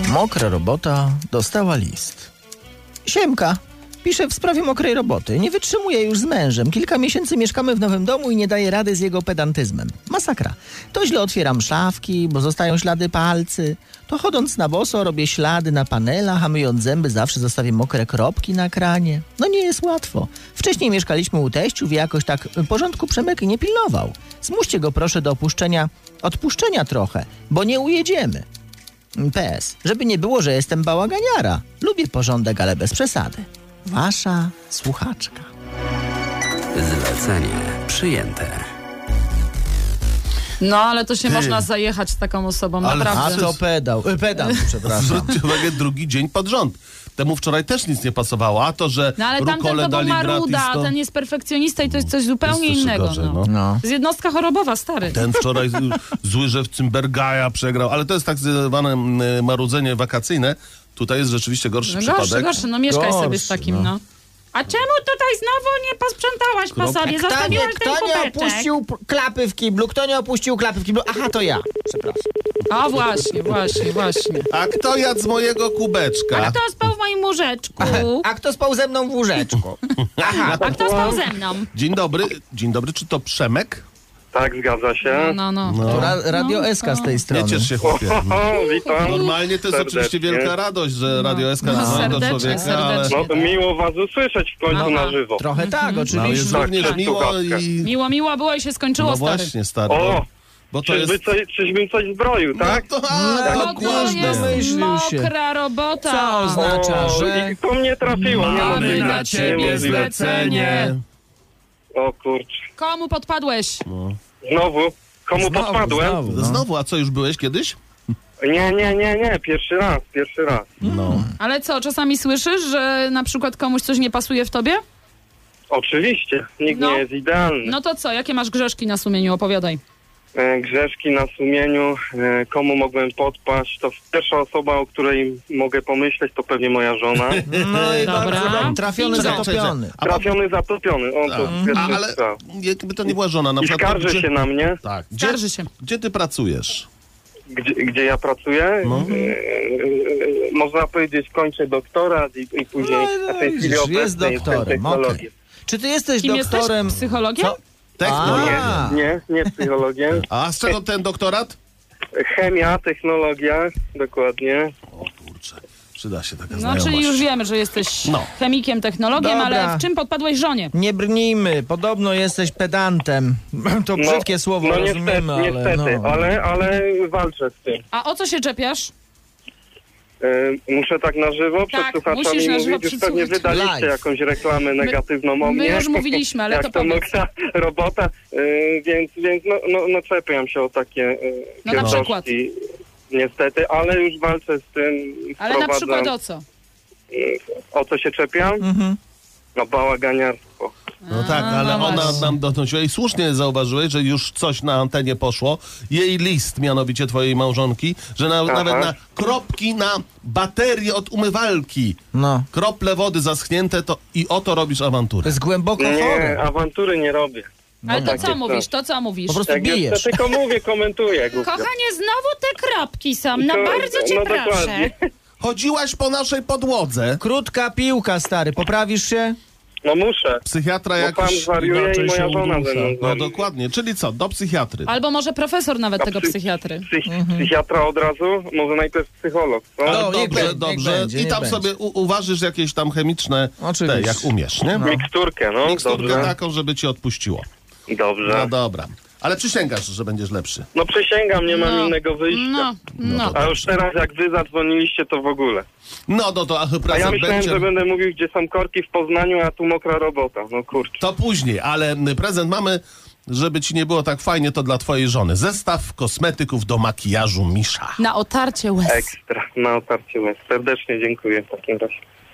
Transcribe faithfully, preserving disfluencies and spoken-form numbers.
Mokra robota dostała list. Siemka, piszę w sprawie mokrej roboty. Nie wytrzymuję już z mężem. Kilka miesięcy mieszkamy w nowym domu i nie daję rady z jego pedantyzmem. Masakra. To źle otwieram szafki, bo zostają ślady palcy. To chodząc na boso robię ślady na panelach, a myjąc zęby zawsze zostawię mokre kropki na kranie. No nie jest łatwo. Wcześniej mieszkaliśmy u teściów i jakoś tak porządku Przemek nie pilnował. Zmuście go proszę do opuszczenia, odpuszczenia trochę, bo nie ujedziemy. P S. Żeby nie było, że jestem bałaganiara. Lubię porządek, ale bez przesady. Wasza słuchaczka. Zlecenie przyjęte. No, ale to się Ty. można zajechać z taką osobą, Ale naprawdę. A to pedał. y, Pedał, przepraszam. Zwróćcie uwagę, drugi dzień pod rząd. Temu wczoraj też nic nie pasowało, a to, że No ale tamten rukole to był dali maruda, gratis, to... ten jest perfekcjonista i to jest coś zupełnie Jest jeszcze innego. gorzej, no. no. No. To jest jednostka chorobowa, stary. Ten wczoraj zły, że w Cymbergaja przegrał, ale to jest tak zwane mm, marudzenie wakacyjne. Tutaj jest rzeczywiście gorszy No przypadek. gorszy, gorszy, no mieszkaj Gorszy, sobie z takim, no. no. A czemu tutaj znowu nie posprzątałaś po sobie? Kto nie, Zostawiłaś ten kto nie kubeczek. opuścił p- klapy w kiblu? Kto nie opuścił klapy w kiblu? Aha, to ja. Przepraszam. A właśnie, właśnie, właśnie. A kto jadł z mojego kubeczka? A kto spał w moim łóżeczku? A kto spał ze mną w łóżeczku? Aha. A kto spał ze mną? Dzień dobry, dzień dobry, czy to Przemek? Tak, zgadza się. No, no. No. To ra- Radio S K z tej strony. Nie ciesz się, chłopie. O, witam. Normalnie to jest Serdecznie. oczywiście wielka radość, że Radio S K No, dzwoni do serdecznie, człowieka, ale... serdecznie. No, miło was usłyszeć w końcu Aha. na żywo. Trochę tak, No, jest oczywiście. Tak, również tak, miło słuchawkę. i... Miło, miło było i się skończyło, No stary. właśnie, stary, O, bo, bo to jest... czyżby, coś, czyżbym coś zbroił, tak? No to, a, No, No to dokładnie. jest Domyślił się. mokra robota. Co oznacza, O, że... i to mnie trafiło. Mamy niemożliwe, dla ciebie niemożliwe. zlecenie. O kurcz. Komu podpadłeś? Znowu? Komu Znowu, podpadłem? znowu, no. Znowu, a co, już byłeś kiedyś? Nie, nie, nie, nie. Pierwszy raz, pierwszy raz. No. Ale co, czasami słyszysz, że na przykład komuś coś nie pasuje w tobie? Oczywiście. Nikt No. nie jest idealny. No to co, jakie masz grzeszki na sumieniu? Opowiadaj. E, Grzeszki na sumieniu. E, komu mogłem podpaść? To pierwsza osoba, o której mogę pomyśleć, to pewnie moja żona. No i Dobra. bardzo dobrze. Trafiony, Bingo. zatopiony. A, Trafiony, zatopiony. O, to a, pierwszy ale strzał. jakby to nie była żona, na I przykład... skarży gdzie, się na mnie. Tak. Gdzie, Skarży się. gdzie ty pracujesz? Gdzie, gdzie ja pracuję? No. E, e, można powiedzieć, kończę doktorat i, i później No, na tej chwili widzisz, obecnej jest jestem doktorem, technologiem. okej. Czy ty jesteś Kim doktorem... jesteś? Psychologiem? Co? Technologia. A. Nie, nie psychologiem. A z czego ten doktorat? Chemia, technologia, dokładnie. O kurczę, przyda się taka No, znajomość. czyli już wiemy, że jesteś No. chemikiem, technologiem, Dobra. ale w czym podpadłeś żonie? Nie brnijmy, podobno jesteś pedantem. To brzydkie słowo, no rozumiemy, niestety, ale... niestety, no. ale, ale walczę z tym. A o co się czepiasz? E, muszę tak na żywo przed Tak, słuchaczami musisz na żywo mówić. Już pewnie przed słuchaczami. wydaliście Live. jakąś reklamę negatywną o mnie. my już mówiliśmy, ale jak to to powiedz. mokra robota, e, więc, więc no, no, no czepiam się o takie e, No na kierowki. przykład. Niestety, ale już walczę z tym. Ale na wprowadzam- przykład o co? O co się czepiam? Mhm. No bałaganiarstwo. No tak, A, ale no ona właśnie. nam donosiła i słusznie zauważyłeś, że już coś na antenie poszło. Jej list, mianowicie twojej małżonki, że na, Aha. nawet na kropki na baterię od umywalki, No, krople wody zaschnięte, to i oto robisz to awanturę. jest głęboko Nie, chore. awantury nie robię. Ale to tak co jest, mówisz? tak. To co mówisz? Po prostu Jak jest, bijesz. to tylko mówię, komentuję. głupio. Kochanie, znowu te kropki są. No To- bardzo cię no proszę. dokładnie. Chodziłaś po naszej podłodze. Krótka piłka, stary, poprawisz się? No muszę. Psychiatra Bo pan jakoś zwariuje inaczej i moja się żona udusza. ze mną No zwariuje. dokładnie, czyli co, do psychiatry. Albo może profesor nawet A tego psy- psychiatry. Psych, Psychiatra od razu? Może najpierw psycholog, co? Ale No, niech dobrze, będzie, dobrze. niech będzie, I niech tam będzie. sobie u- uważysz jakieś tam chemiczne, Oczywiście. te, jak umiesz, nie? Miksturkę, no, Miksturkę dobrze. taką, żeby ci odpuściło. Dobrze. No dobra. Ale przysięgasz, że będziesz lepszy. No przysięgam, nie mam No. innego wyjścia. No, no. A już teraz jak wy zadzwoniliście, to w ogóle. No, no to a A ja prezent myślałem, będzie... że będę mówił, gdzie są korki w Poznaniu, a tu mokra robota. No kurczę. To później, ale prezent mamy, żeby ci nie było tak fajnie, to dla twojej żony. Zestaw kosmetyków do makijażu Misza. Na otarcie łez. Ekstra, na otarcie łez. Serdecznie dziękuję w takim razie.